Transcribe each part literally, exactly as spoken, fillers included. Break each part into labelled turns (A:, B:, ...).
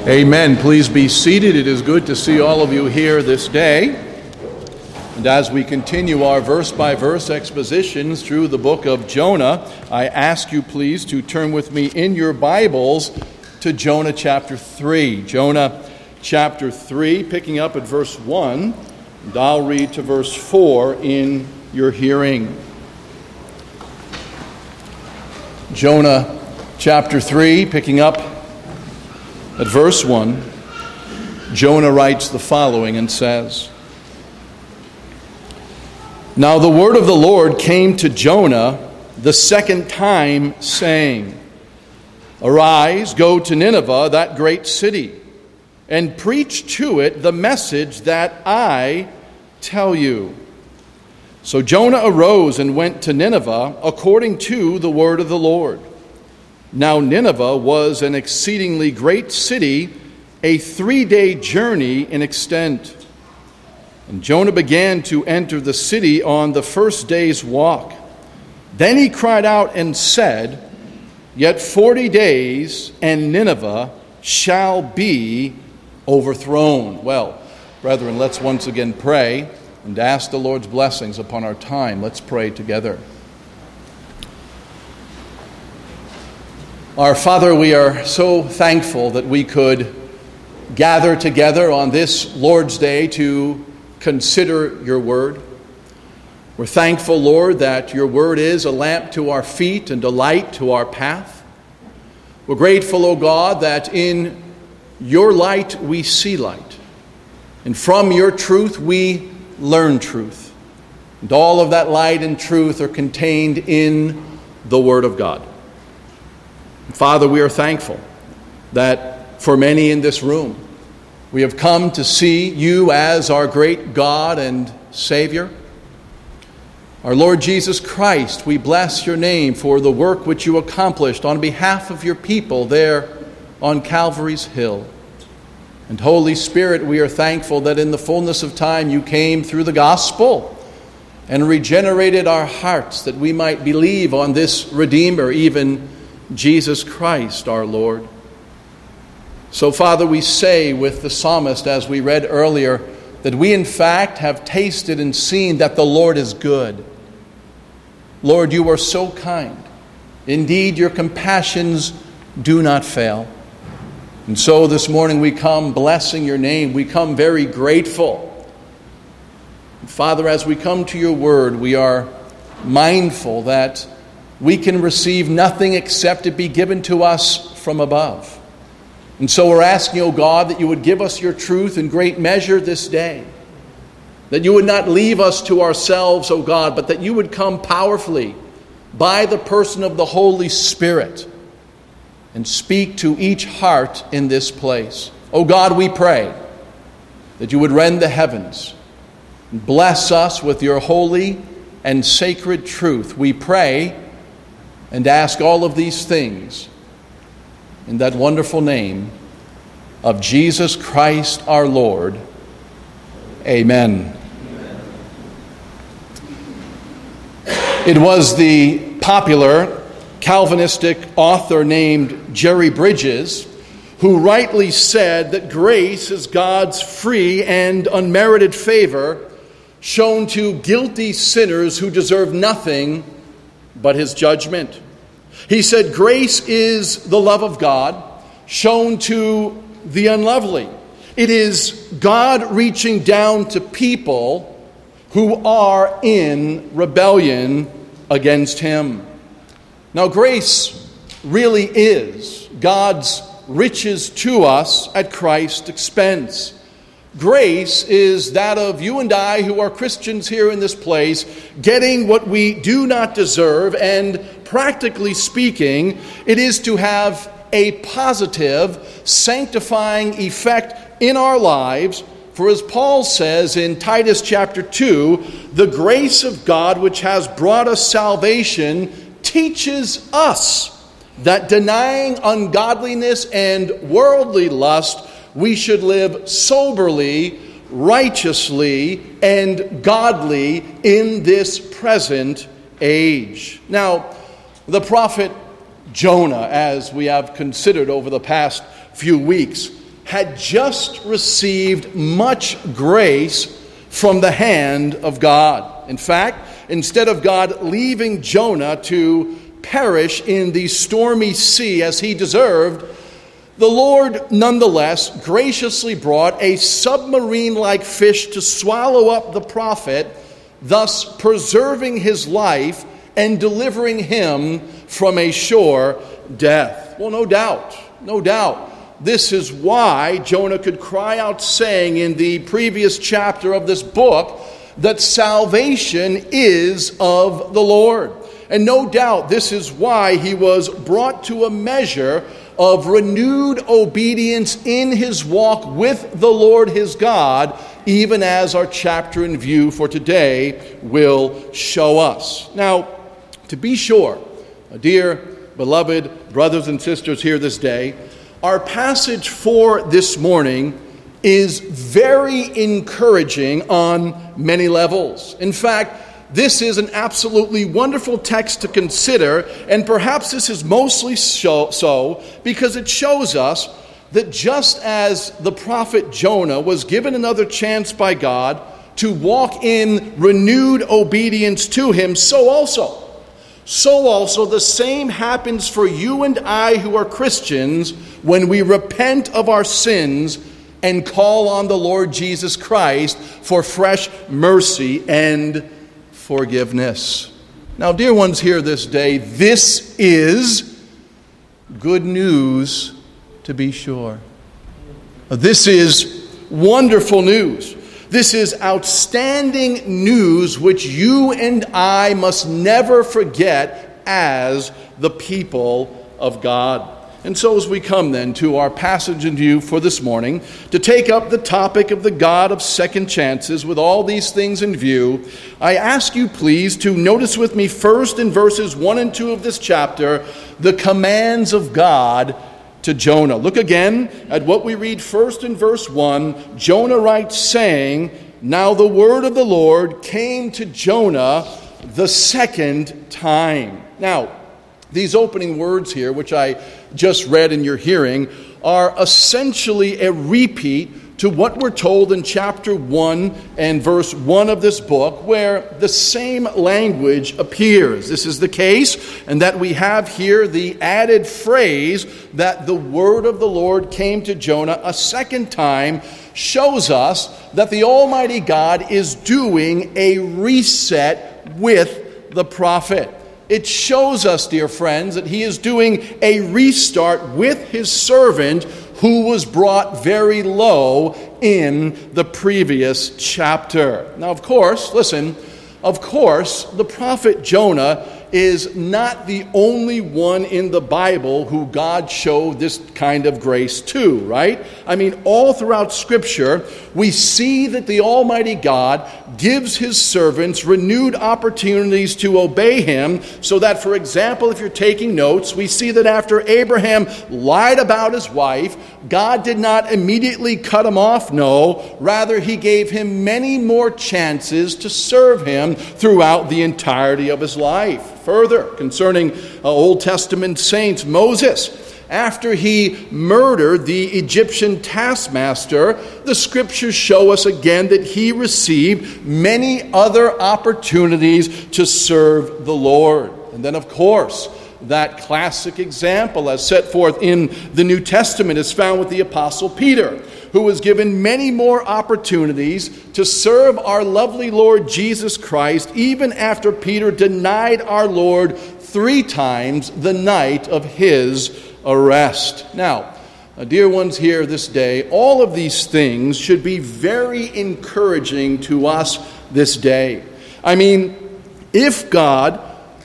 A: Amen. Please be seated. It is good to see all of you here this day. And as we continue our verse-by-verse expositions through the book of Jonah, I ask you please to turn with me in your Bibles to Jonah chapter three. Jonah chapter three, picking up at verse one, and I'll read to verse four in your hearing. Jonah chapter three, picking up at verse one, Jonah writes the following and says, "Now the word of the Lord came to Jonah the second time, saying, Arise, go to Nineveh, that great city, and preach to it the message that I tell you. So Jonah arose and went to Nineveh according to the word of the Lord. Now Nineveh was an exceedingly great city, a three-day journey in extent. And Jonah began to enter the city on the first day's walk. Then he cried out and said, Yet forty days, and Nineveh shall be overthrown." Well, brethren, let's once again pray and ask the Lord's blessings upon our time. Let's pray together. Our Father, we are so thankful that we could gather together on this Lord's Day to consider your word. We're thankful, Lord, that your word is a lamp to our feet and a light to our path. We're grateful, O God, that in your light we see light, and from your truth we learn truth. And all of that light and truth are contained in the word of God. Father, we are thankful that for many in this room, we have come to see you as our great God and Savior. Our Lord Jesus Christ, we bless your name for the work which you accomplished on behalf of your people there on Calvary's Hill. And Holy Spirit, we are thankful that in the fullness of time you came through the gospel and regenerated our hearts that we might believe on this Redeemer, even Jesus Christ our Lord. So, Father, we say with the psalmist, as we read earlier, that we in fact have tasted and seen that the Lord is good. Lord, you are so kind. Indeed, your compassions do not fail. And so this morning we come blessing your name. We come very grateful. And Father, as we come to your word, we are mindful that we can receive nothing except it be given to us from above. And so we're asking, O God, that you would give us your truth in great measure this day. That you would not leave us to ourselves, O God, but that you would come powerfully by the person of the Holy Spirit and speak to each heart in this place. O God, we pray that you would rend the heavens and bless us with your holy and sacred truth. We pray and ask all of these things in that wonderful name of Jesus Christ our Lord. Amen. Amen. It was the popular Calvinistic author named Jerry Bridges who rightly said that grace is God's free and unmerited favor shown to guilty sinners who deserve nothing but his judgment. He said grace is the love of God shown to the unlovely. It is God reaching down to people who are in rebellion against him. Now, grace really is God's riches to us at Christ's expense. Grace is that of you and I who are Christians here in this place, getting what we do not deserve, and practically speaking, it is to have a positive, sanctifying effect in our lives. For as Paul says in Titus chapter two, the grace of God which has brought us salvation teaches us that denying ungodliness and worldly lust, we should live soberly, righteously, and godly in this present age. Now, the prophet Jonah, as we have considered over the past few weeks, had just received much grace from the hand of God. In fact, instead of God leaving Jonah to perish in the stormy sea as he deserved, the Lord nonetheless graciously brought a submarine-like fish to swallow up the prophet, thus preserving his life and delivering him from a sure death. Well, no doubt, no doubt. This is why Jonah could cry out saying in the previous chapter of this book that salvation is of the Lord. And no doubt this is why he was brought to a measure of renewed obedience in his walk with the Lord his God, even as our chapter in view for today will show us. Now, to be sure, dear beloved brothers and sisters here this day, our passage for this morning is very encouraging on many levels. In fact, this is an absolutely wonderful text to consider, and perhaps this is mostly so, so because it shows us that just as the prophet Jonah was given another chance by God to walk in renewed obedience to him, so also, so also the same happens for you and I who are Christians when we repent of our sins and call on the Lord Jesus Christ for fresh mercy and forgiveness. Now, dear ones here this day, this is good news to be sure. This is wonderful news. This is outstanding news which you and I must never forget as the people of God. And so as we come then to our passage in view for this morning, to take up the topic of the God of second chances with all these things in view, I ask you please to notice with me first in verses one and two of this chapter, the commands of God to Jonah. Look again at what we read first in verse one. Jonah writes saying, "Now the word of the Lord came to Jonah the second time." Now, these opening words here, which I just read in your hearing, are essentially a repeat to what we're told in chapter one and verse one of this book, where the same language appears. This is the case, and that we have here the added phrase that the word of the Lord came to Jonah a second time shows us that the Almighty God is doing a reset with the prophet. It shows us, dear friends, that he is doing a restart with his servant who was brought very low in the previous chapter. Now, of course, listen, of course, the prophet Jonah is not the only one in the Bible who God showed this kind of grace to, right? I mean, all throughout Scripture, we see that the Almighty God gives his servants renewed opportunities to obey him, so that, for example, if you're taking notes, we see that after Abraham lied about his wife, God did not immediately cut him off, no. Rather, he gave him many more chances to serve him throughout the entirety of his life. Further, concerning uh, Old Testament saints, Moses, after he murdered the Egyptian taskmaster, the Scriptures show us again that he received many other opportunities to serve the Lord. And then, of course, that classic example as set forth in the New Testament is found with the Apostle Peter, who was given many more opportunities to serve our lovely Lord Jesus Christ, even after Peter denied our Lord three times the night of his arrest. Now, dear ones here this day, all of these things should be very encouraging to us this day. I mean, if God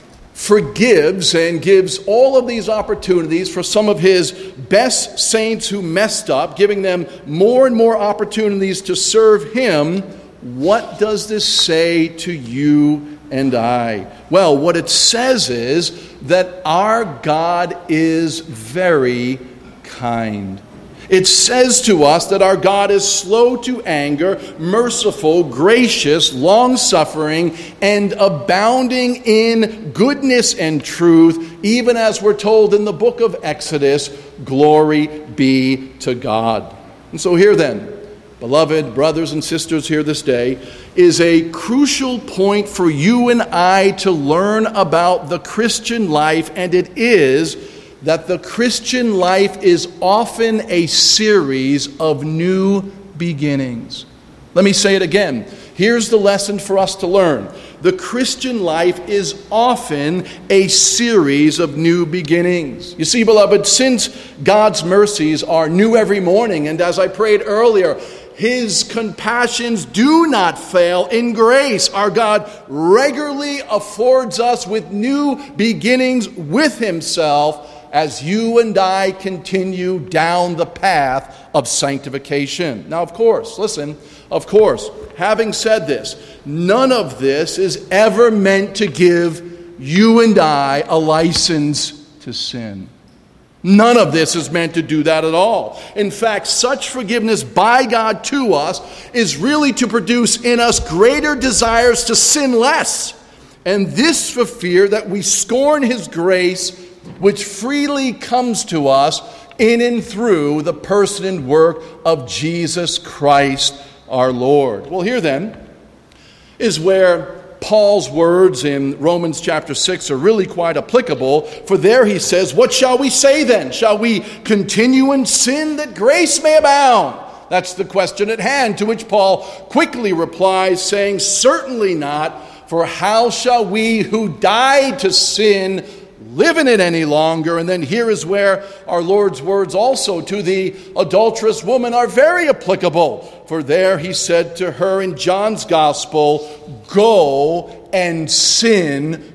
A: forgives and gives all of these opportunities for some of his best saints who messed up, giving them more and more opportunities to serve him, what does this say to you and I? Well, what it says is that our God is very kind. It says to us that our God is slow to anger, merciful, gracious, long-suffering, and abounding in goodness and truth, even as we're told in the book of Exodus, glory be to God. And so here then, beloved brothers and sisters here this day, is a crucial point for you and I to learn about the Christian life, and it is that the Christian life is often a series of new beginnings. Let me say it again. Here's the lesson for us to learn. The Christian life is often a series of new beginnings. You see, beloved, since God's mercies are new every morning, and as I prayed earlier, His compassions do not fail in grace. Our God regularly affords us with new beginnings with Himself as you and I continue down the path of sanctification. Now, of course, listen, of course, having said this, none of this is ever meant to give you and I a license to sin. None of this is meant to do that at all. In fact, such forgiveness by God to us is really to produce in us greater desires to sin less. And this for fear that we scorn His grace, which freely comes to us in and through the person and work of Jesus Christ our Lord. Well, here then is where Paul's words in Romans chapter six are really quite applicable. For there he says, what shall we say then? Shall we continue in sin that grace may abound? That's the question at hand, to which Paul quickly replies, saying, certainly not, for how shall we who died to sin live in it any longer? And then here is where our Lord's words also to the adulterous woman are very applicable. For there he said to her in John's gospel, go and sin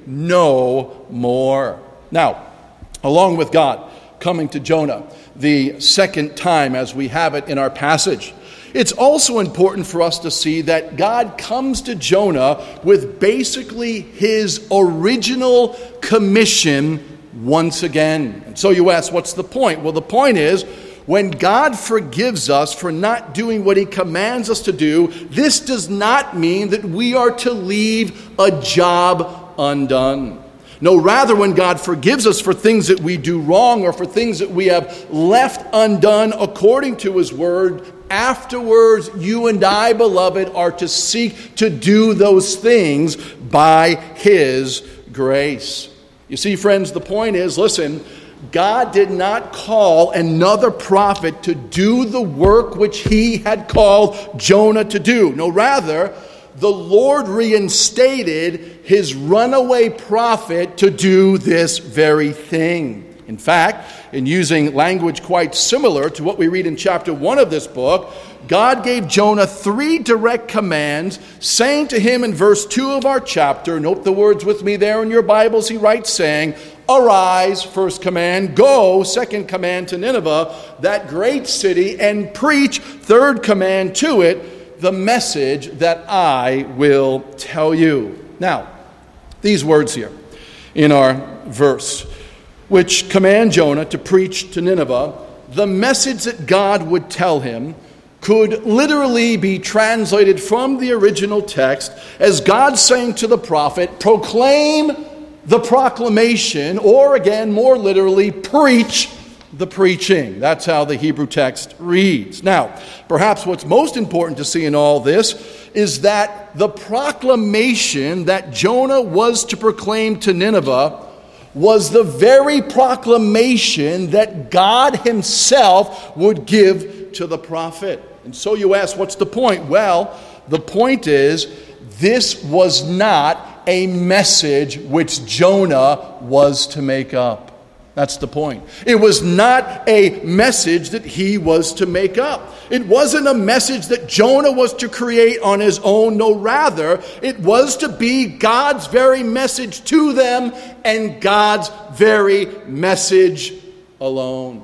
A: no more. Now, along with God coming to Jonah the second time as we have it in our passage, it's also important for us to see that God comes to Jonah with basically His original commission once again. And so you ask, what's the point? Well, the point is, when God forgives us for not doing what He commands us to do, this does not mean that we are to leave a job undone. No, rather, when God forgives us for things that we do wrong or for things that we have left undone according to His word, afterwards, you and I, beloved, are to seek to do those things by His grace. You see, friends, the point is, listen, God did not call another prophet to do the work which He had called Jonah to do. No, rather, the Lord reinstated His runaway prophet to do this very thing. In fact, in using language quite similar to what we read in chapter one of this book, God gave Jonah three direct commands, saying to him in verse two of our chapter, note the words with me there in your Bibles, he writes, saying, arise, first command, go, second command, to Nineveh, that great city, and preach, third command, to it, the message that I will tell you. Now, these words here in our verse, which command Jonah to preach to Nineveh, the message that God would tell him, could literally be translated from the original text as God saying to the prophet, proclaim the proclamation, or again, more literally, preach the preaching. That's how the Hebrew text reads. Now, perhaps what's most important to see in all this is that the proclamation that Jonah was to proclaim to Nineveh was the very proclamation that God Himself would give to the prophet. And so you ask, what's the point? Well, the point is, this was not a message which Jonah was to make up. That's the point. It was not a message that he was to make up. It wasn't a message that Jonah was to create on his own. No, rather, it was to be God's very message to them and God's very message alone.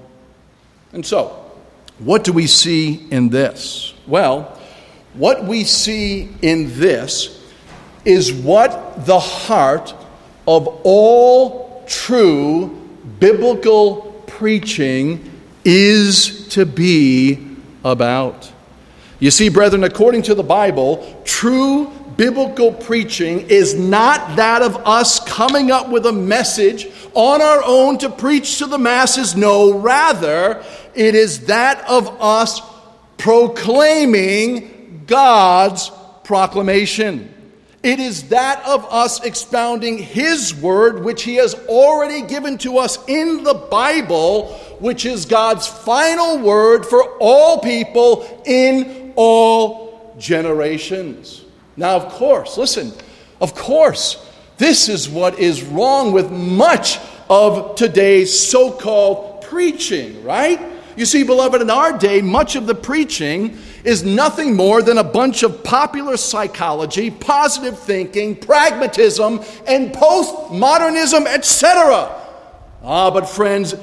A: And so, what do we see in this? Well, what we see in this is what the heart of all true biblical preaching is to be about. You see, brethren, according to the Bible, true biblical preaching is not that of us coming up with a message on our own to preach to the masses. No, rather, it is that of us proclaiming God's proclamation. It is that of us expounding His word, which He has already given to us in the Bible, which is God's final word for all people in all generations. Now, of course, listen, of course, this is what is wrong with much of today's so-called preaching, right? You see, beloved, in our day, much of the preaching is nothing more than a bunch of popular psychology, positive thinking, pragmatism, and postmodernism, et cetera. Ah, but friends,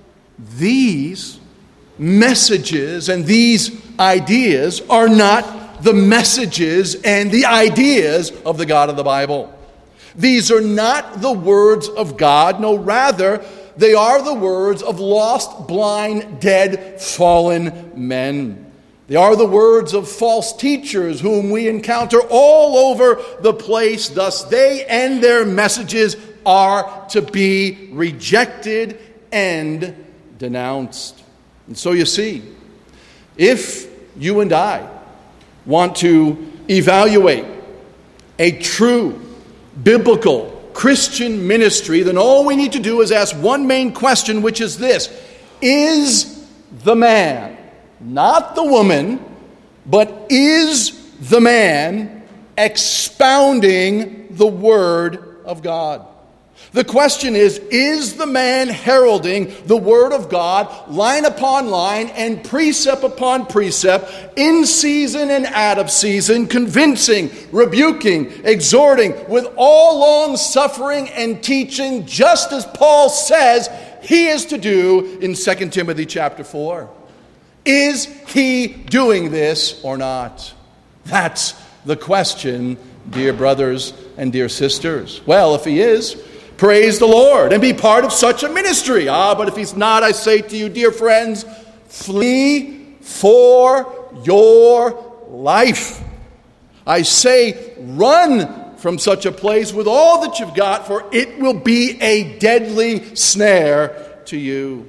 A: these messages and these ideas are not the messages and the ideas of the God of the Bible. These are not the words of God. No, rather, they are the words of lost, blind, dead, fallen men. They are the words of false teachers whom we encounter all over the place. Thus, they and their messages are to be rejected and denounced. And so you see, if you and I want to evaluate a true biblical Christian ministry, then all we need to do is ask one main question, which is this: is the man, not the woman, but is the man expounding the Word of God? The question is, is the man heralding the Word of God line upon line and precept upon precept, in season and out of season, convincing, rebuking, exhorting, with all long suffering and teaching, just as Paul says he is to do in Second Timothy chapter four? Is he doing this or not? That's the question, dear brothers and dear sisters. Well, if he is, praise the Lord and be part of such a ministry. Ah, but if he's not, I say to you, dear friends, flee for your life. I say, run from such a place with all that you've got, for it will be a deadly snare to you.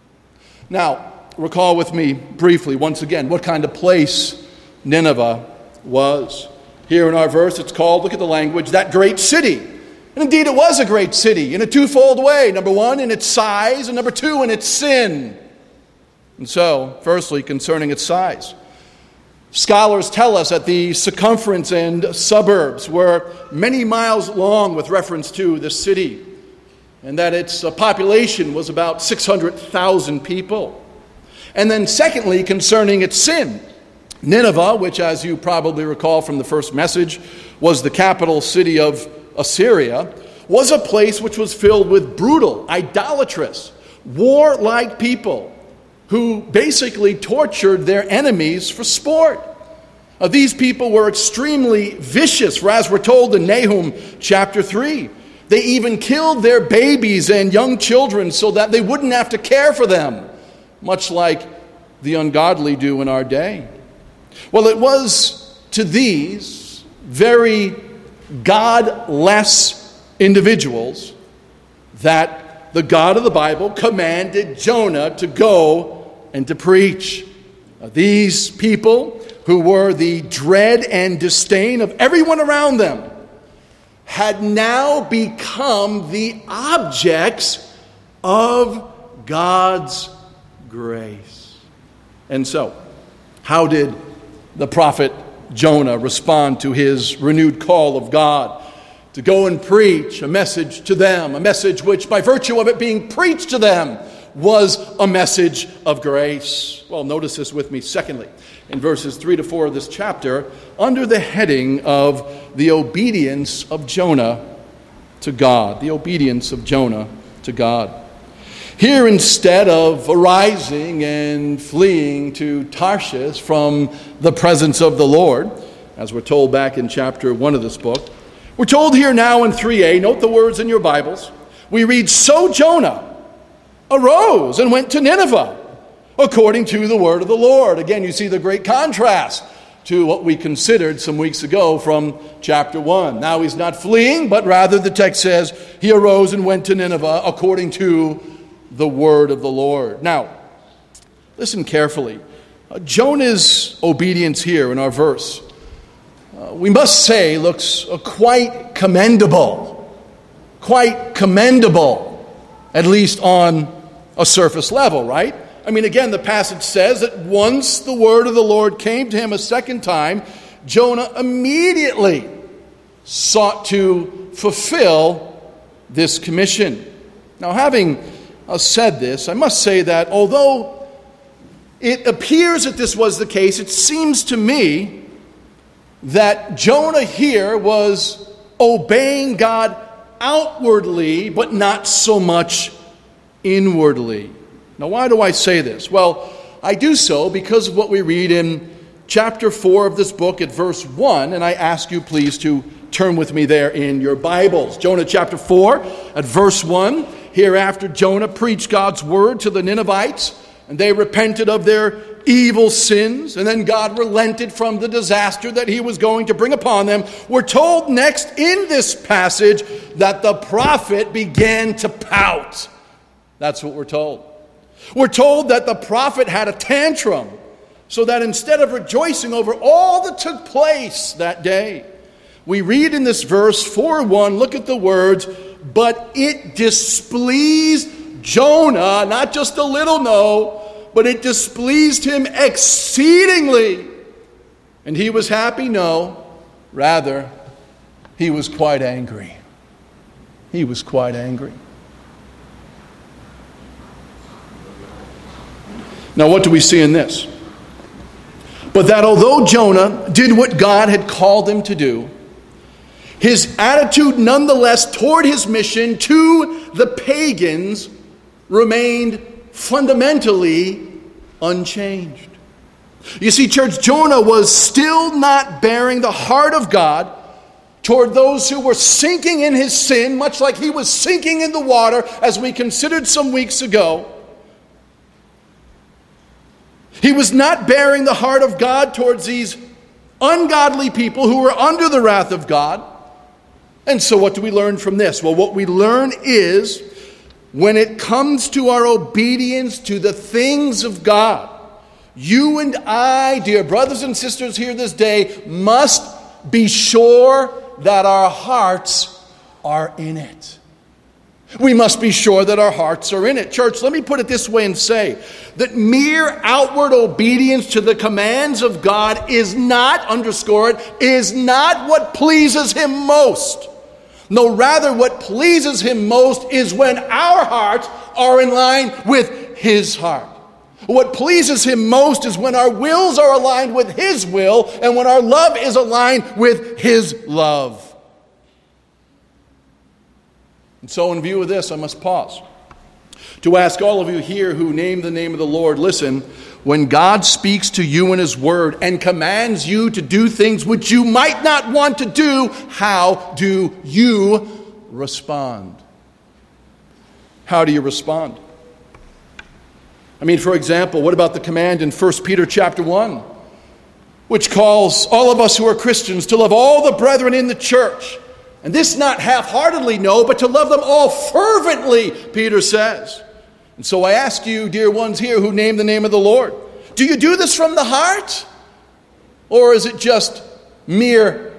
A: Now, recall with me briefly, once again, what kind of place Nineveh was. Here in our verse, it's called, look at the language, that great city. And indeed, it was a great city in a twofold way. Number one, in its size, and number two, in its sin. And so, firstly, concerning its size. Scholars tell us that the circumference and suburbs were many miles long with reference to the city, and that its population was about six hundred thousand people. And then secondly, concerning its sin. Nineveh, which as you probably recall from the first message, was the capital city of Assyria, was a place which was filled with brutal, idolatrous, warlike people who basically tortured their enemies for sport. Uh, these people were extremely vicious, for as we're told in Nahum chapter three, they even killed their babies and young children so that they wouldn't have to care for them, much like the ungodly do in our day. Well, it was to these very godless individuals that the God of the Bible commanded Jonah to go and to preach. Now, these people, who were the dread and disdain of everyone around them, had now become the objects of God's grace. And so, how did the prophet Jonah respond to his renewed call of God to go and preach a message to them, a message which, by virtue of it being preached to them, was a message of grace? Well, notice this with me. Secondly, in verses three to four of this chapter, under the heading of the obedience of Jonah to God. The obedience of Jonah to God. Here, instead of arising and fleeing to Tarshish from the presence of the Lord, as we're told back in chapter one of this book, we're told here now in three a, note the words in your Bibles, we read, so Jonah arose and went to Nineveh, according to the word of the Lord. Again, you see the great contrast to what we considered some weeks ago from chapter one. Now he's not fleeing, but rather the text says he arose and went to Nineveh according to the word of the Lord. Now, listen carefully. Uh, Jonah's obedience here in our verse, uh, we must say, looks uh, quite commendable. Quite commendable, at least on a surface level, right? I mean, again, the passage says that once the word of the Lord came to him a second time, Jonah immediately sought to fulfill this commission. Now, having uh, said this, I must say that although it appears that this was the case, it seems to me that Jonah here was obeying God outwardly, but not so much inwardly. Now, why do I say this? Well, I do so because of what we read in chapter four of this book at verse one, and I ask you please to turn with me there in your Bibles. Jonah chapter four at verse one. Hereafter Jonah preached God's word to the Ninevites, and they repented of their evil sins, and then God relented from the disaster that he was going to bring upon them. We're told next in this passage that the prophet began to pout. That's what we're told. We're told that the prophet had a tantrum, so that instead of rejoicing over all that took place that day, we read in this verse four one, look at the words, but it displeased Jonah, not just a little, no, but it displeased him exceedingly. And he was happy? No. Rather, he was quite angry. He was quite angry. Now, what do we see in this? But that although Jonah did what God had called him to do, his attitude nonetheless toward his mission to the pagans remained fundamentally unchanged. You see, church, Jonah was still not bearing the heart of God toward those who were sinking in his sin, much like he was sinking in the water, as we considered some weeks ago. He was not bearing the heart of God towards these ungodly people who were under the wrath of God. And so what do we learn from this? Well, what we learn is when it comes to our obedience to the things of God, you and I, dear brothers and sisters here this day, must be sure that our hearts are in it. We must be sure that our hearts are in it. Church, let me put it this way and say that mere outward obedience to the commands of God is not, underscore it, is not what pleases him most. No, rather what pleases him most is when our hearts are in line with his heart. What pleases him most is when our wills are aligned with his will and when our love is aligned with his love. And so in view of this, I must pause to ask all of you here who name the name of the Lord, listen, when God speaks to you in his word and commands you to do things which you might not want to do, how do you respond? How do you respond? I mean, for example, what about the command in First Peter chapter one, which calls all of us who are Christians to love all the brethren in the church? And this not half-heartedly, no, but to love them all fervently, Peter says. And so I ask you, dear ones here who name the name of the Lord, do you do this from the heart? Or is it just mere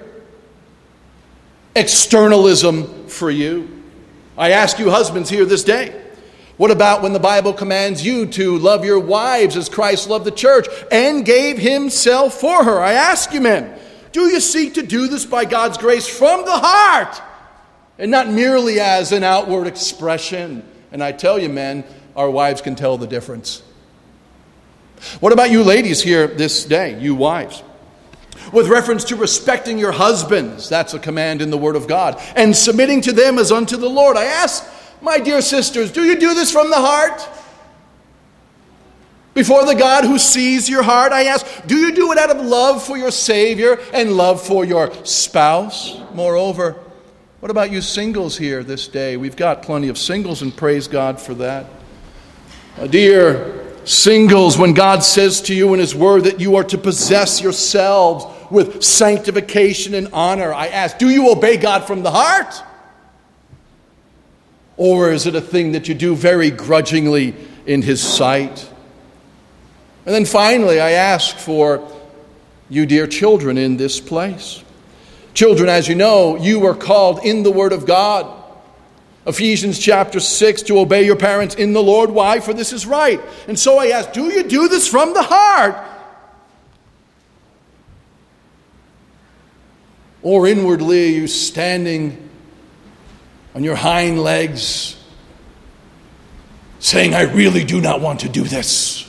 A: externalism for you? I ask you husbands here this day, what about when the Bible commands you to love your wives as Christ loved the church and gave himself for her? I ask you men, do you seek to do this by God's grace from the heart and not merely as an outward expression? And I tell you, men, our wives can tell the difference. What about you ladies here this day, you wives? With reference to respecting your husbands, that's a command in the Word of God, and submitting to them as unto the Lord. I ask, my dear sisters, do you do this from the heart? Before the God who sees your heart, I ask, do you do it out of love for your Savior and love for your spouse? Moreover, what about you singles here this day? We've got plenty of singles, and praise God for that. Uh, dear singles, when God says to you in his word that you are to possess yourselves with sanctification and honor, I ask, do you obey God from the heart? Or is it a thing that you do very grudgingly in his sight? And then finally, I ask for you, dear children, in this place. Children, as you know, you are called in the Word of God. Ephesians chapter six, to obey your parents in the Lord. Why? For this is right. And so I ask, do you do this from the heart? Or inwardly, are you standing on your hind legs, saying, I really do not want to do this?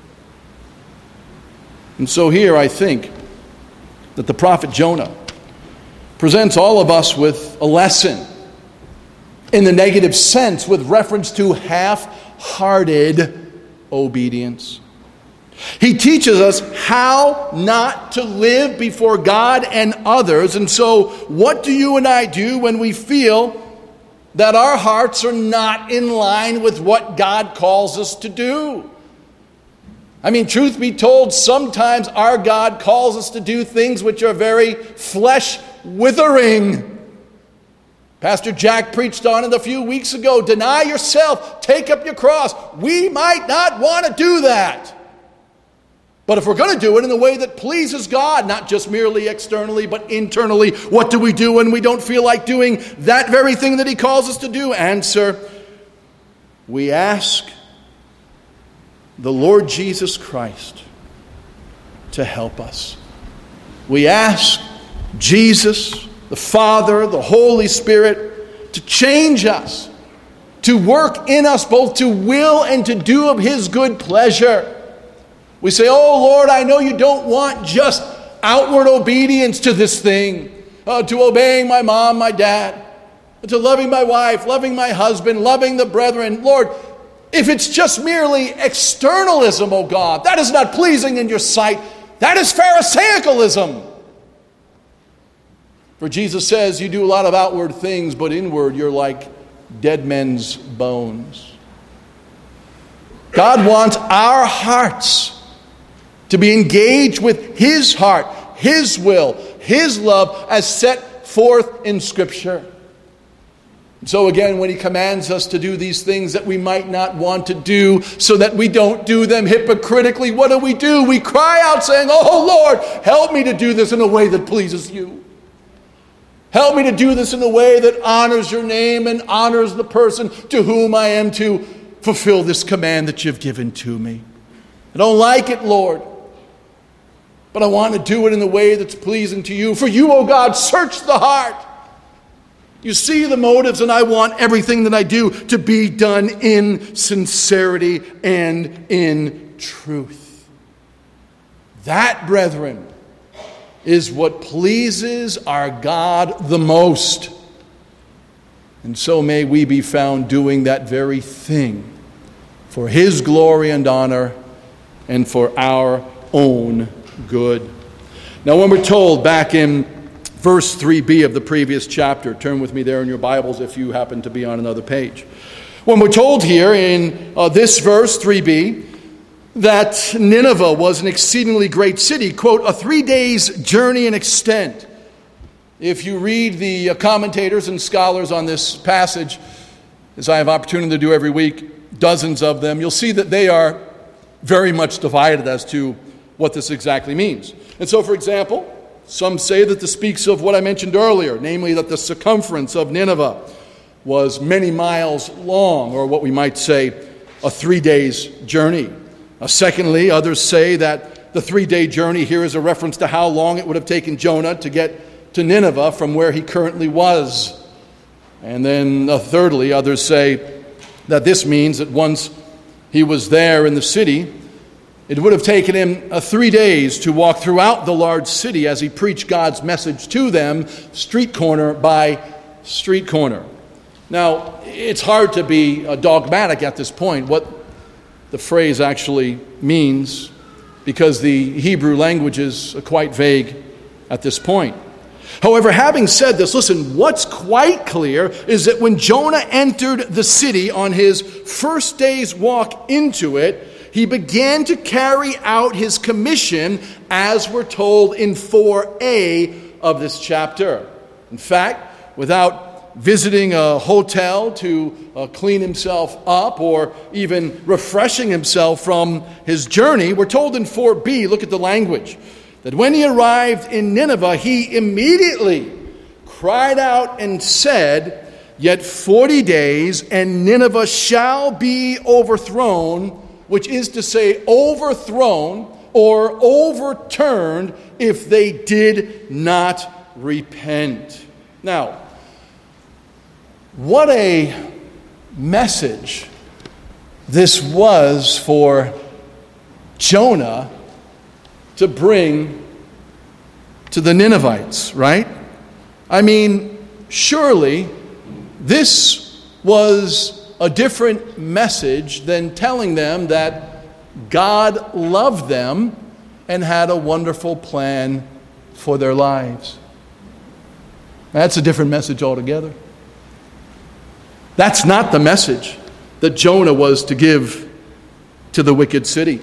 A: And so here I think that the prophet Jonah presents all of us with a lesson in the negative sense with reference to half-hearted obedience. He teaches us how not to live before God and others. And so what do you and I do when we feel that our hearts are not in line with what God calls us to do? I mean, truth be told, sometimes our God calls us to do things which are very flesh-withering. Pastor Jack preached on it a few weeks ago. Deny yourself, take up your cross. We might not want to do that. But if we're going to do it in a way that pleases God, not just merely externally, but internally, what do we do when we don't feel like doing that very thing that He calls us to do? Answer, we ask the Lord Jesus Christ to help us. We ask Jesus, the Father, the Holy Spirit, to change us, to work in us both to will and to do of His good pleasure. We say, oh Lord, I know you don't want just outward obedience to this thing, uh, to obeying my mom, my dad, to loving my wife, loving my husband, loving the brethren. Lord, if it's just merely externalism, oh God, that is not pleasing in your sight. That is Pharisaicalism. For Jesus says you do a lot of outward things, but inward you're like dead men's bones. God wants our hearts to be engaged with His heart, His will, His love as set forth in Scripture. So again, when He commands us to do these things that we might not want to do so that we don't do them hypocritically, what do we do? We cry out saying, oh Lord, help me to do this in a way that pleases you. Help me to do this in a way that honors your name and honors the person to whom I am to fulfill this command that you've given to me. I don't like it, Lord, but I want to do it in a way that's pleasing to you. For you, oh God, search the heart. You see the motives, and I want everything that I do to be done in sincerity and in truth. That, brethren, is what pleases our God the most. And so may we be found doing that very thing for His glory and honor and for our own good. Now, when we're told back in verse three b of the previous chapter, turn with me there in your Bibles if you happen to be on another page. When we're told here in uh, this verse three b that Nineveh was an exceedingly great city, quote, a three days journey in extent. If you read the uh, commentators and scholars on this passage, as I have opportunity to do every week, dozens of them, you'll see that they are very much divided as to what this exactly means. And so, for example, some say that this speaks of what I mentioned earlier, namely that the circumference of Nineveh was many miles long, or what we might say, a three days journey. Uh, secondly, others say that the three-day journey here is a reference to how long it would have taken Jonah to get to Nineveh from where he currently was. And then uh, thirdly, others say that this means that once he was there in the city, it would have taken him uh, three days to walk throughout the large city as he preached God's message to them, street corner by street corner. Now, it's hard to be uh, dogmatic at this point, what the phrase actually means, because the Hebrew language is uh, quite vague at this point. However, having said this, listen, what's quite clear is that when Jonah entered the city on his first day's walk into it, he began to carry out his commission as we're told in four a of this chapter. In fact, without visiting a hotel to uh, clean himself up or even refreshing himself from his journey. We're told in four b, look at the language, that when he arrived in Nineveh, he immediately cried out and said, "Yet forty days, and Nineveh shall be overthrown," which is to say, overthrown or overturned if they did not repent. Now, what a message this was for Jonah to bring to the Ninevites, right? I mean, surely this was a different message than telling them that God loved them and had a wonderful plan for their lives. That's a different message altogether. That's not the message that Jonah was to give to the wicked city.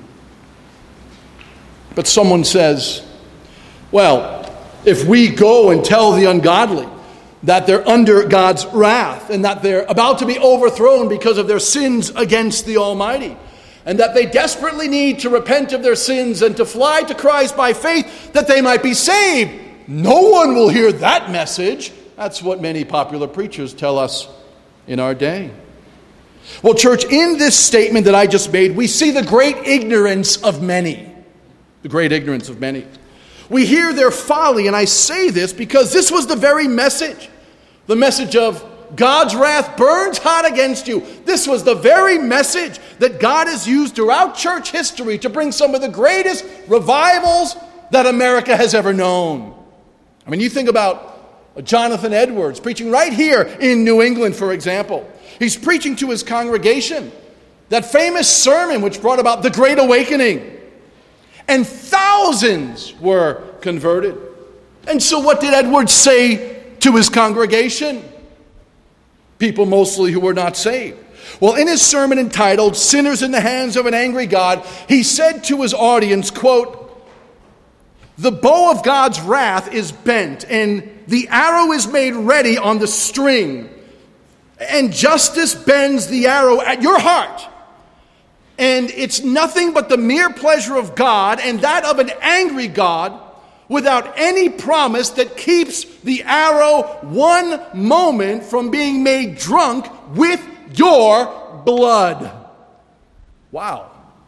A: But someone says, well, if we go and tell the ungodly that they're under God's wrath and that they're about to be overthrown because of their sins against the Almighty, and that they desperately need to repent of their sins and to fly to Christ by faith that they might be saved, no one will hear that message. That's what many popular preachers tell us in our day. Well, church, in this statement that I just made, we see the great ignorance of many. The great ignorance of many. We hear their folly, and I say this because this was the very message. The message of God's wrath burns hot against you. This was the very message that God has used throughout church history to bring some of the greatest revivals that America has ever known. I mean, you think about Jonathan Edwards preaching right here in New England, for example. He's preaching to his congregation that famous sermon which brought about the Great Awakening. And thousands were converted. And so what did Edwards say to his congregation? People mostly who were not saved. Well, in his sermon entitled "Sinners in the Hands of an Angry God," he said to his audience, quote, "The bow of God's wrath is bent, and the arrow is made ready on the string. And justice bends the arrow at your heart. And it's nothing but the mere pleasure of God, and that of an angry God, without any promise that keeps the arrow one moment from being made drunk with your blood." Wow.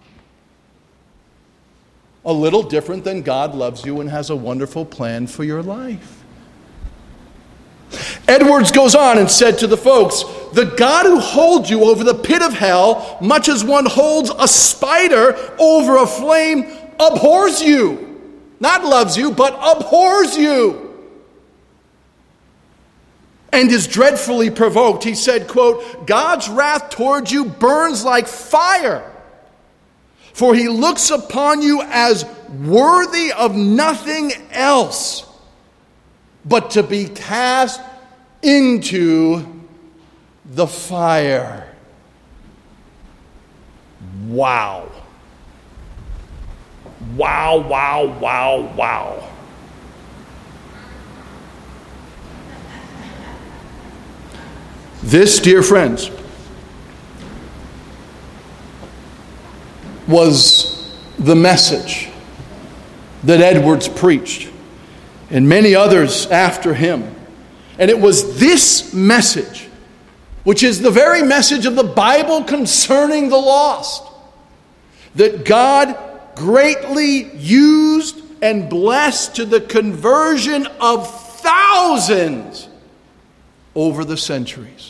A: A little different than God loves you and has a wonderful plan for your life. Edwards goes on and said to the folks, "The God who holds you over the pit of hell, much as one holds a spider over a flame, abhors you." Not loves you, but abhors you. And is dreadfully provoked. He said, quote, "God's wrath towards you burns like fire, for he looks upon you as worthy of nothing else but to be cast into the fire." Wow. Wow, wow, wow, wow. This, dear friends, was the message that Edwards preached, and many others after him. And it was this message, which is the very message of the Bible concerning the lost, that God greatly used and blessed to the conversion of thousands over the centuries.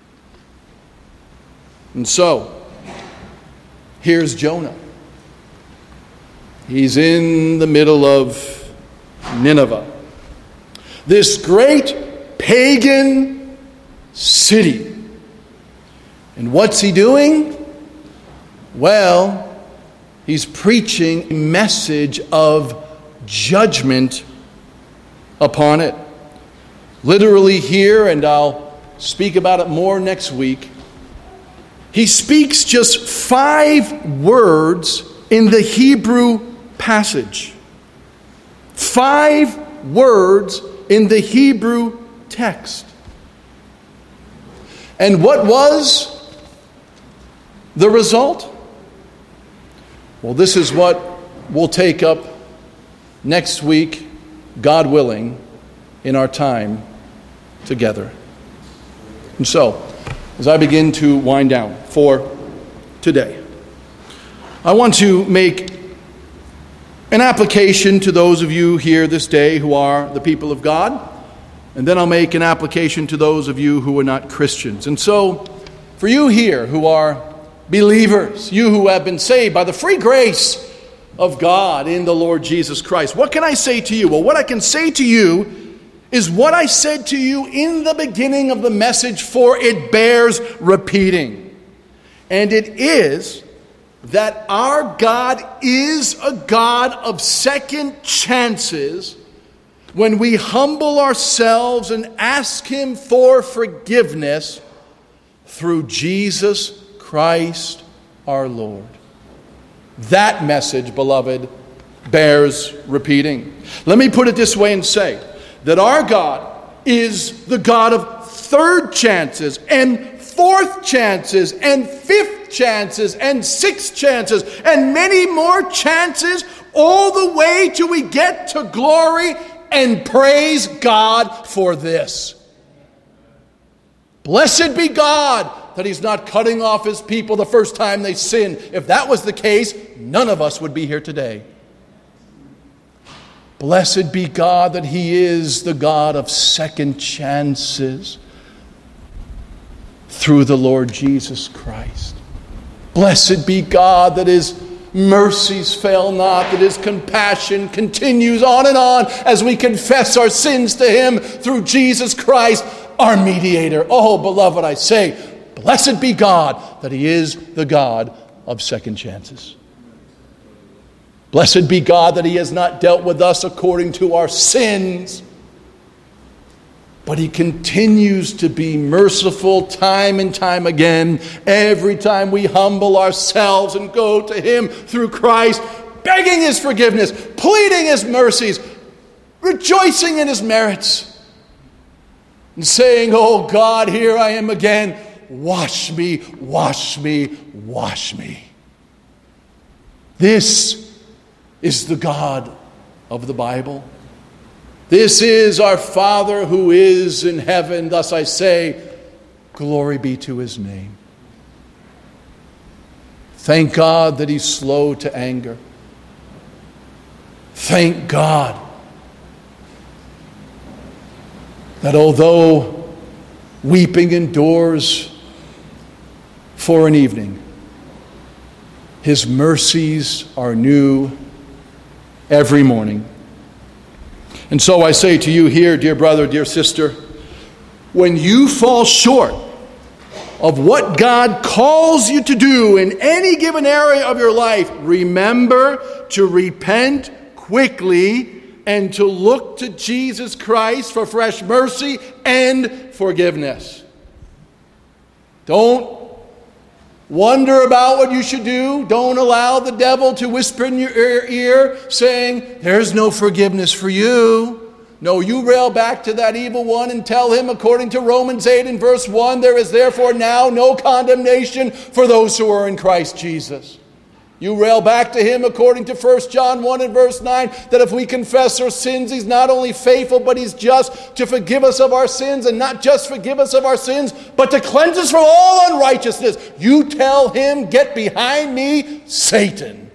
A: And so, here's Jonah. He's in the middle of Nineveh, this great pagan city. And what's he doing? Well, he's preaching a message of judgment upon it. Literally here, and I'll speak about it more next week, he speaks just five words in the Hebrew passage. Five words in the Hebrew text. And what was the result? Well, this is what we'll take up next week, God willing, in our time together. And so, as I begin to wind down for today, I want to make an application to those of you here this day who are the people of God, and then I'll make an application to those of you who are not Christians. And so, for you here who are believers, you who have been saved by the free grace of God in the Lord Jesus Christ, what can I say to you? Well, what I can say to you is what I said to you in the beginning of the message, for it bears repeating. And it is that our God is a God of second chances when we humble ourselves and ask Him for forgiveness through Jesus Christ our Lord. That message, beloved, bears repeating. Let me put it this way and say that our God is the God of third chances and fourth chances and fifth chances and sixth chances and many more chances, all the way till we get to glory, and praise God for this. Blessed be God that He's not cutting off His people the first time they sin. If that was the case, none of us would be here today. Blessed be God that He is the God of second chances through the Lord Jesus Christ. Blessed be God that His mercies fail not, that His compassion continues on and on as we confess our sins to Him through Jesus Christ, our mediator. Oh, beloved, I say, blessed be God that He is the God of second chances. Blessed be God that He has not dealt with us according to our sins, but He continues to be merciful time and time again, every time we humble ourselves and go to Him through Christ, begging His forgiveness, pleading His mercies, rejoicing in His merits, and saying, oh God, here I am again. Wash me, wash me, wash me. This is the God of the Bible. This is our Father who is in heaven. Thus I say, glory be to His name. Thank God that He's slow to anger. Thank God that although weeping endures for an evening, His mercies are new every morning. And so I say to you here, dear brother, dear sister, when you fall short of what God calls you to do in any given area of your life, remember to repent quickly and to look to Jesus Christ for fresh mercy and forgiveness. Don't wonder about what you should do. Don't allow the devil to whisper in your ear saying, there's no forgiveness for you. No, you rail back to that evil one and tell him, according to Romans eight and verse one, there is therefore now no condemnation for those who are in Christ Jesus. You rail back to him according to First John one and verse nine, that if we confess our sins, He's not only faithful, but He's just to forgive us of our sins, and not just forgive us of our sins, but to cleanse us from all unrighteousness. You tell him, get behind me, Satan.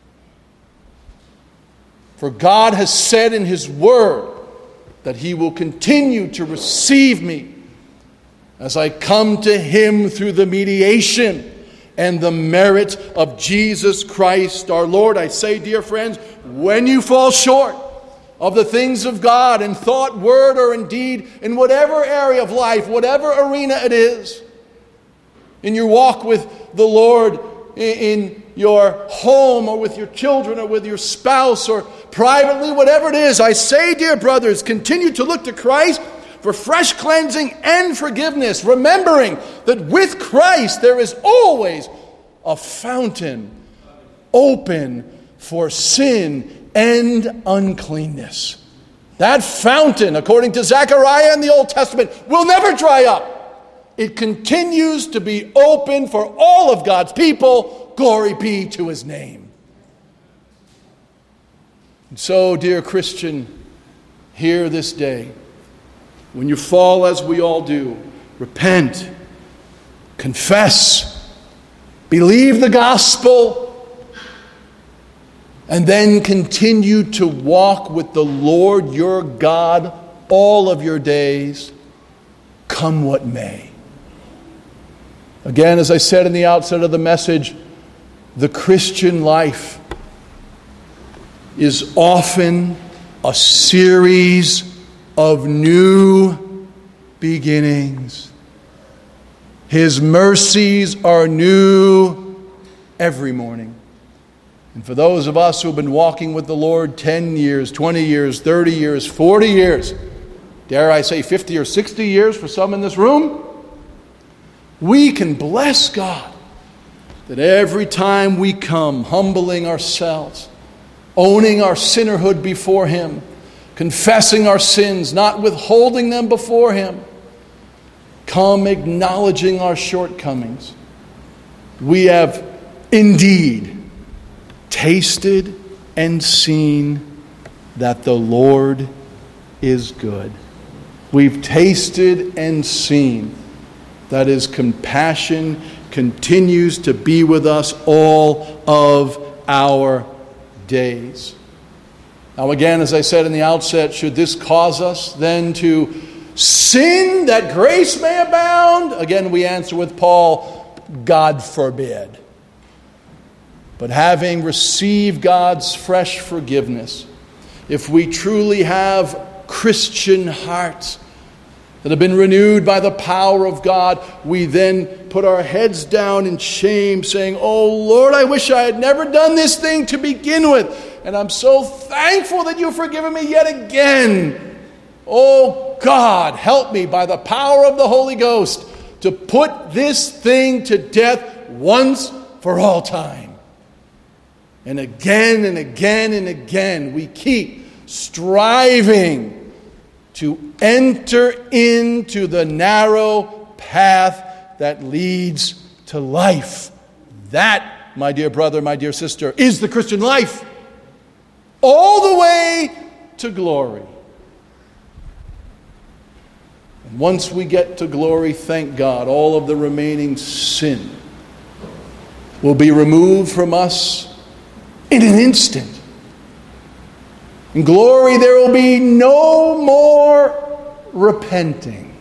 A: For God has said in His word that He will continue to receive me as I come to Him through the mediation and the merit of Jesus Christ our Lord. I say, dear friends, when you fall short of the things of God in thought, word, or in deed, in whatever area of life, whatever arena it is, in your walk with the Lord, in your home or with your children or with your spouse or privately, whatever it is, I say, dear brothers, continue to look to Christ for fresh cleansing and forgiveness, remembering that with Christ there is always a fountain open for sin and uncleanness. That fountain, according to Zechariah in the Old Testament, will never dry up. It continues to be open for all of God's people. Glory be to his name. And so, dear Christian, here this day, when you fall as we all do, repent, confess, believe the gospel, and then continue to walk with the Lord your God all of your days, come what may. Again, as I said in the outset of the message, the Christian life is often a series of new beginnings. His mercies are new every morning. And for those of us who have been walking with the Lord ten years, twenty years, thirty years, forty years, dare I say fifty or sixty years for some in this room, we can bless God that every time we come humbling ourselves, owning our sinnerhood before him, confessing our sins, not withholding them before him, come acknowledging our shortcomings, we have indeed tasted and seen that the Lord is good. We've tasted and seen that his compassion continues to be with us all of our days. Now again, as I said in the outset, should this cause us then to sin that grace may abound? Again, we answer with Paul, God forbid. But having received God's fresh forgiveness, if we truly have Christian hearts that have been renewed by the power of God, we then put our heads down in shame, saying, oh Lord, I wish I had never done this thing to begin with. And I'm so thankful that you've forgiven me yet again. Oh God, help me by the power of the Holy Ghost to put this thing to death once for all time. And again and again and again, we keep striving to enter into the narrow path that leads to life. That, my dear brother, my dear sister, is the Christian life. All the way to glory. And once we get to glory, thank God, all of the remaining sin will be removed from us in an instant. In glory, there will be no more repenting.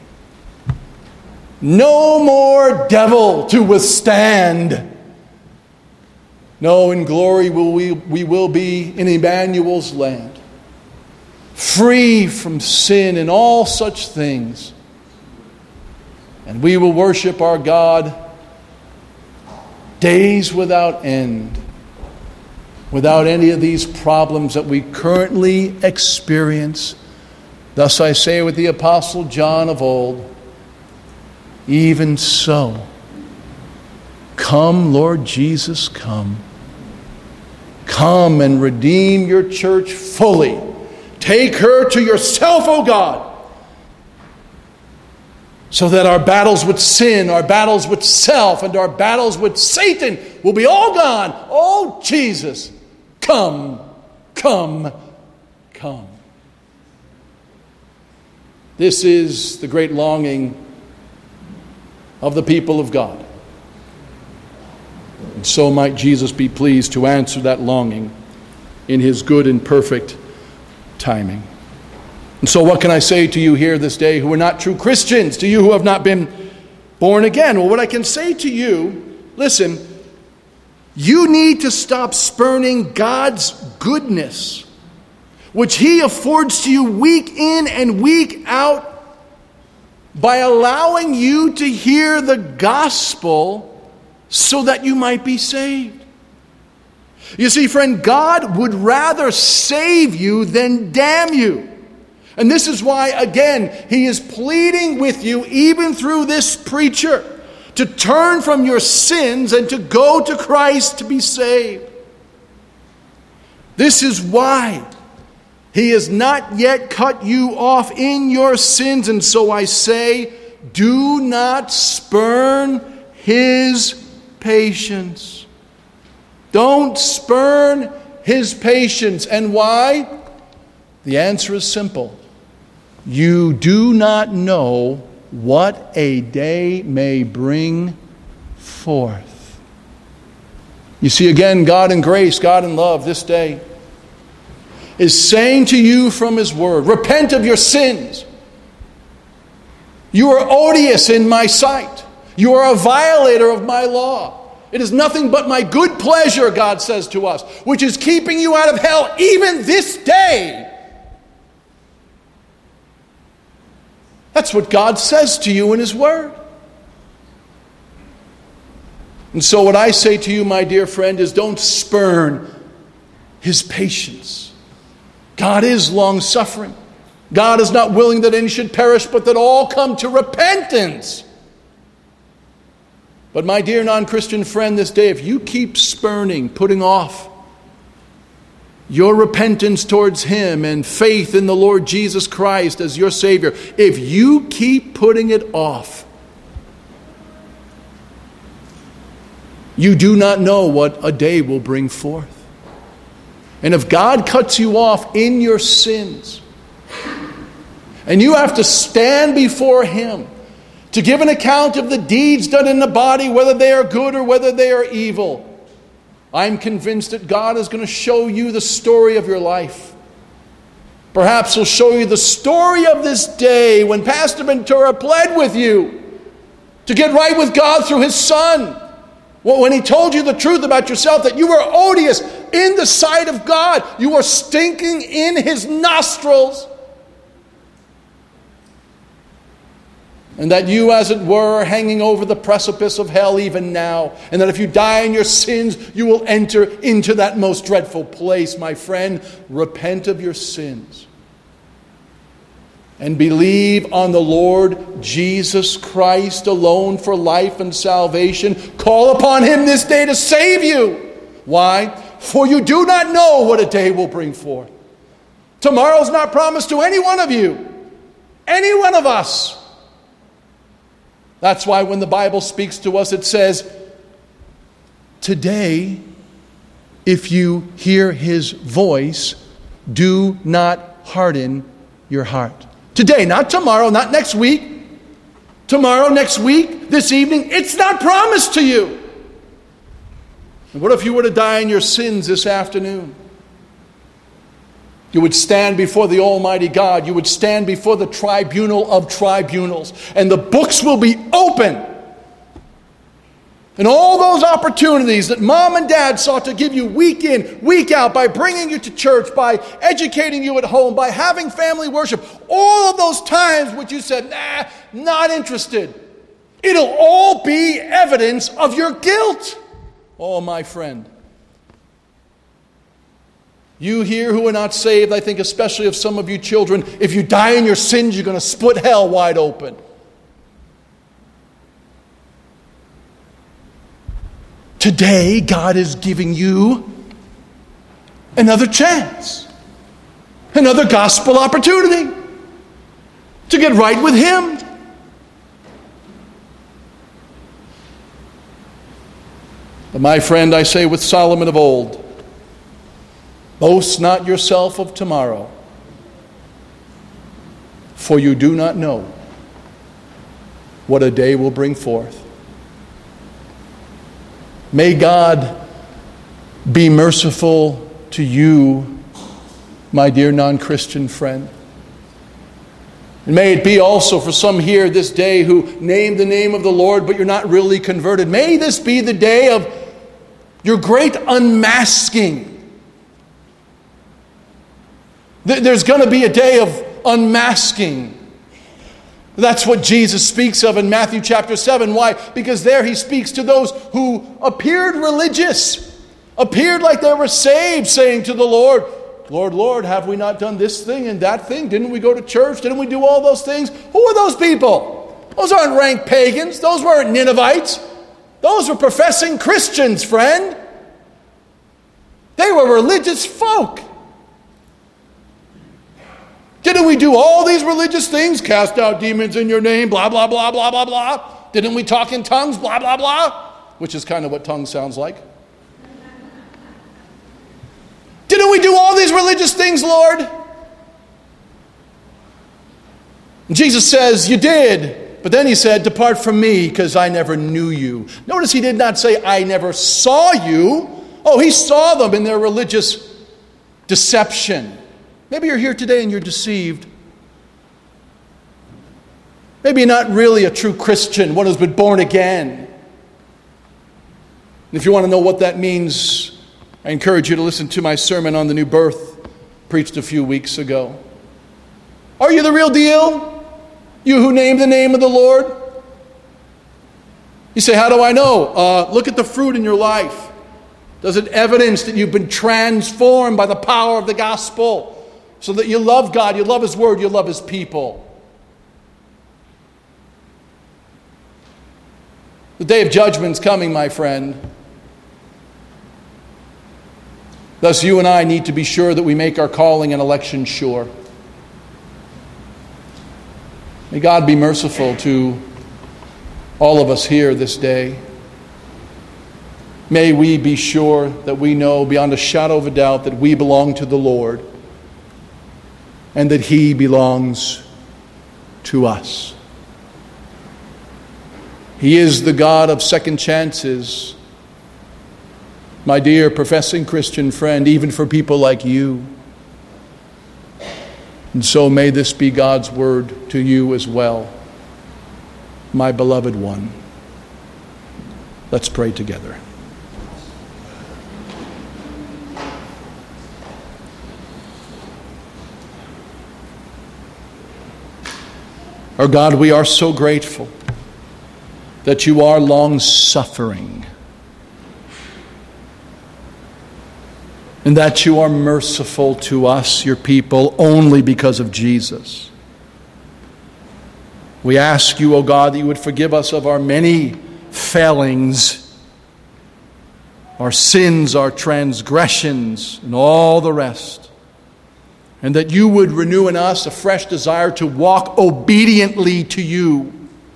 A: No more devil to withstand. No, in glory will we, we will be in Emmanuel's land, free from sin and all such things. And we will worship our God days without end, without any of these problems that we currently experience. Thus I say with the Apostle John of old, even so, come, Lord Jesus, come. Come and redeem your church fully. Take her to yourself, O God, so that our battles with sin, our battles with self, and our battles with Satan will be all gone. Oh, Jesus, come, come, come. This is the great longing of the people of God. And so might Jesus be pleased to answer that longing in his good and perfect timing. And so what can I say to you here this day who are not true Christians, to you who have not been born again? Well, what I can say to you, listen, you need to stop spurning God's goodness, which he affords to you week in and week out, by allowing you to hear the gospel so that you might be saved. You see, friend, God would rather save you than damn you. And this is why, again, he is pleading with you, even through this preacher, to turn from your sins and to go to Christ to be saved. This is why he has not yet cut you off in your sins. And so I say, do not spurn his patience. Don't spurn his patience. And why? The answer is simple. You do not know what a day may bring forth. You see, again, God in grace, God in love, this day is saying to you from his word, repent of your sins. You are odious in my sight. You are a violator of my law. It is nothing but my good pleasure, God says to us, which is keeping you out of hell even this day. That's what God says to you in his word. And so what I say to you, my dear friend, is don't spurn his patience. God is long-suffering. God is not willing that any should perish, but that all come to repentance. But my dear non-Christian friend, this day, if you keep spurning, putting off your repentance towards him and faith in the Lord Jesus Christ as your Savior, if you keep putting it off, you do not know what a day will bring forth. And if God cuts you off in your sins, and you have to stand before him to give an account of the deeds done in the body, whether they are good or whether they are evil, I'm convinced that God is going to show you the story of your life. Perhaps he'll show you the story of this day when Pastor Ventura pled with you to get right with God through his Son. Well, when he told you the truth about yourself, that you were odious in the sight of God. You were stinking in his nostrils. And that you, as it were, are hanging over the precipice of hell even now. And that if you die in your sins, you will enter into that most dreadful place. My friend, repent of your sins. And believe on the Lord Jesus Christ alone for life and salvation. Call upon him this day to save you. Why? For you do not know what a day will bring forth. Tomorrow's not promised to any one of you. Any one of us. That's why when the Bible speaks to us, it says, today, if you hear his voice, do not harden your heart. Today, not tomorrow, not next week. Tomorrow, next week, this evening, it's not promised to you. And what if you were to die in your sins this afternoon? You would stand before the Almighty God. You would stand before the tribunal of tribunals. And the books will be open. And all those opportunities that mom and dad sought to give you week in, week out, by bringing you to church, by educating you at home, by having family worship, all of those times which you said, nah, not interested. It'll all be evidence of your guilt. Oh, my friend. You here who are not saved, I think especially of some of you children, if you die in your sins, you're going to split hell wide open. Today, God is giving you another chance, another gospel opportunity to get right with him. But my friend, I say with Solomon of old, boast not yourself of tomorrow, for you do not know what a day will bring forth. May God be merciful to you, my dear non-Christian friend. And may it be also for some here this day who name the name of the Lord, but you're not really converted. May this be the day of your great unmasking. There's going to be a day of unmasking. That's what Jesus speaks of in Matthew chapter seven. Why? Because there he speaks to those who appeared religious, appeared like they were saved, saying to the Lord, Lord, Lord, have we not done this thing and that thing? Didn't we go to church? Didn't we do all those things? Who are those people? Those aren't rank pagans. Those weren't Ninevites. Those were professing Christians, friend. They were religious folk. Didn't we do all these religious things? Cast out demons in your name, blah, blah, blah, blah, blah, blah. Didn't we talk in tongues, blah, blah, blah? Which is kind of what tongues sounds like. Didn't we do all these religious things, Lord? And Jesus says, you did. But then he said, depart from me, because I never knew you. Notice he did not say, I never saw you. Oh, he saw them in their religious deception. Maybe you're here today and you're deceived. Maybe you're not really a true Christian, one who's been born again. And if you want to know what that means, I encourage you to listen to my sermon on the new birth, preached a few weeks ago. Are you the real deal? You who name the name of the Lord? You say, how do I know? Uh, look at the fruit in your life. Does it evidence that you've been transformed by the power of the gospel so that you love God, you love His word, you love His people? The day of judgment's coming, my friend. Thus, you and I need to be sure that we make our calling and election sure. May God be merciful to all of us here this day. May we be sure that we know beyond a shadow of a doubt that we belong to the Lord and that He belongs to us. He is the God of second chances, my dear professing Christian friend, even for people like you. And so may this be God's word to you as well, my beloved one. Let's pray together. Our God, we are so grateful that you are long-suffering and that you are merciful to us, your people, only because of Jesus. We ask you, O God, that you would forgive us of our many failings, our sins, our transgressions, and all the rest, and that you would renew in us a fresh desire to walk obediently to you,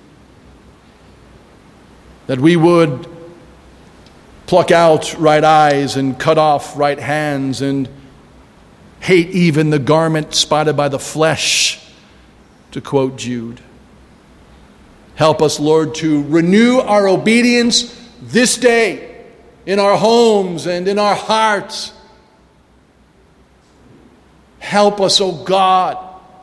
A: that we would pluck out right eyes and cut off right hands and hate even the garment spotted by the flesh, to quote Jude. Help us, Lord, to renew our obedience this day in our homes and in our hearts. Help us, O God,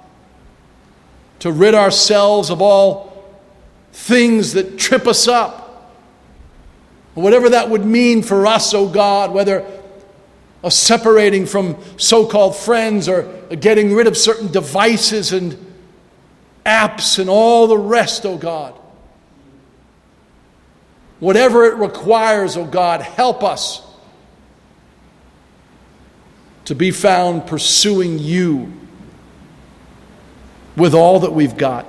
A: to rid ourselves of all things that trip us up. Whatever that would mean for us, O God, whether a separating from so-called friends or a getting rid of certain devices and apps and all the rest, O God. Whatever it requires, O God, help us to be found pursuing you with all that we've got.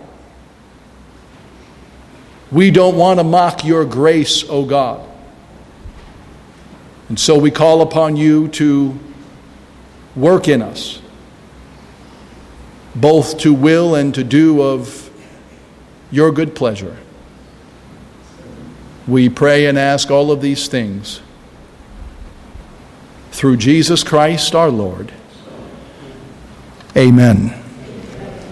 A: We don't want to mock your grace, O God. And so we call upon you to work in us, both to will and to do of your good pleasure. We pray and ask all of these things through Jesus Christ our Lord. Amen.